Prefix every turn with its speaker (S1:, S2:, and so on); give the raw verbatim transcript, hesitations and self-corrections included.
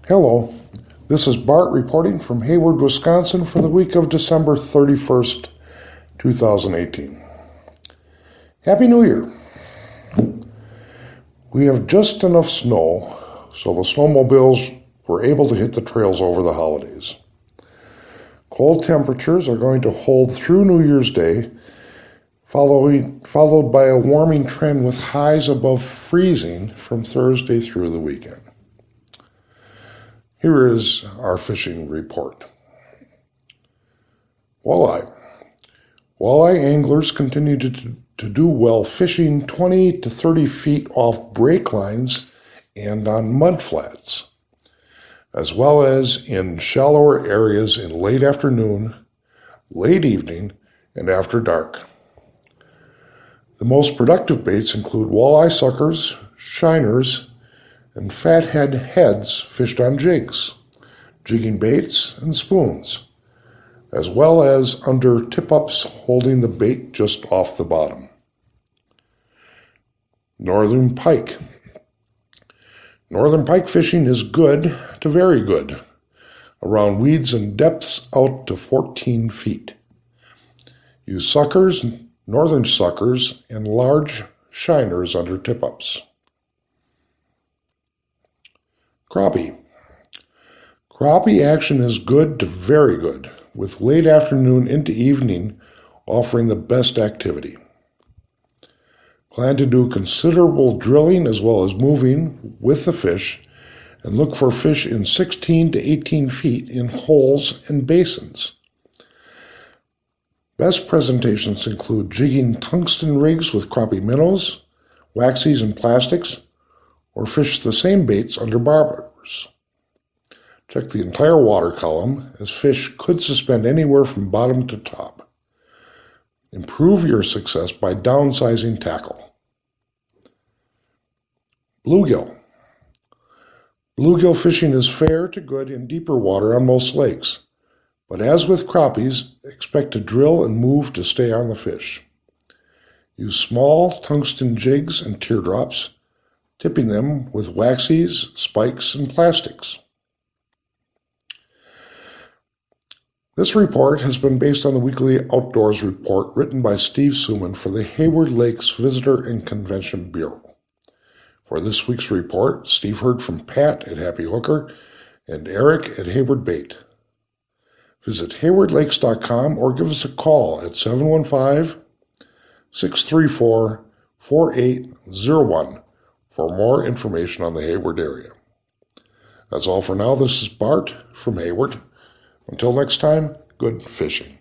S1: Hello, this is Bart reporting from Hayward, Wisconsin for the week of December thirty-first, two thousand eighteen. Happy New Year! We have just enough snow so the snowmobiles were able to hit the trails over the holidays. Cold temperatures are going to hold through New Year's Day, following, followed by a warming trend with highs above freezing from Thursday through the weekend. Here is our fishing report. Walleye. Walleye anglers continue to, to do well fishing twenty to thirty feet off break lines and on mud flats, as well as in shallower areas in late afternoon, late evening, and after dark. The most productive baits include walleye suckers, shiners, and fathead heads fished on jigs, jigging baits, and spoons, as well as under tip-ups holding the bait just off the bottom. Northern pike. Northern pike fishing is good to very good, around weeds and depths out to fourteen feet. Use suckers, northern suckers, and large shiners under tip-ups. Crappie. Crappie action is good to very good, with late afternoon into evening offering the best activity. Plan to do considerable drilling as well as moving with the fish, and look for fish in sixteen to eighteen feet in holes and basins. Best presentations include jigging tungsten rigs with crappie minnows, waxies, and plastics, or fish the same baits under barbers. Check the entire water column, as fish could suspend anywhere from bottom to top. Improve your success by downsizing tackle. Bluegill. Bluegill fishing is fair to good in deeper water on most lakes, but as with crappies, expect to drill and move to stay on the fish. Use small tungsten jigs and teardrops, tipping them with waxies, spikes, and plastics. This report has been based on the weekly Outdoors Report written by Steve Suman for the Hayward Lakes Visitor and Convention Bureau. For this week's report, Steve heard from Pat at Happy Hooker and Eric at Hayward Bait. Visit hayward lakes dot com or give us a call at seven one five, six three four, four eight zero one for more information on the Hayward area. That's all for now. This is Bart from Hayward. Until next time, good fishing.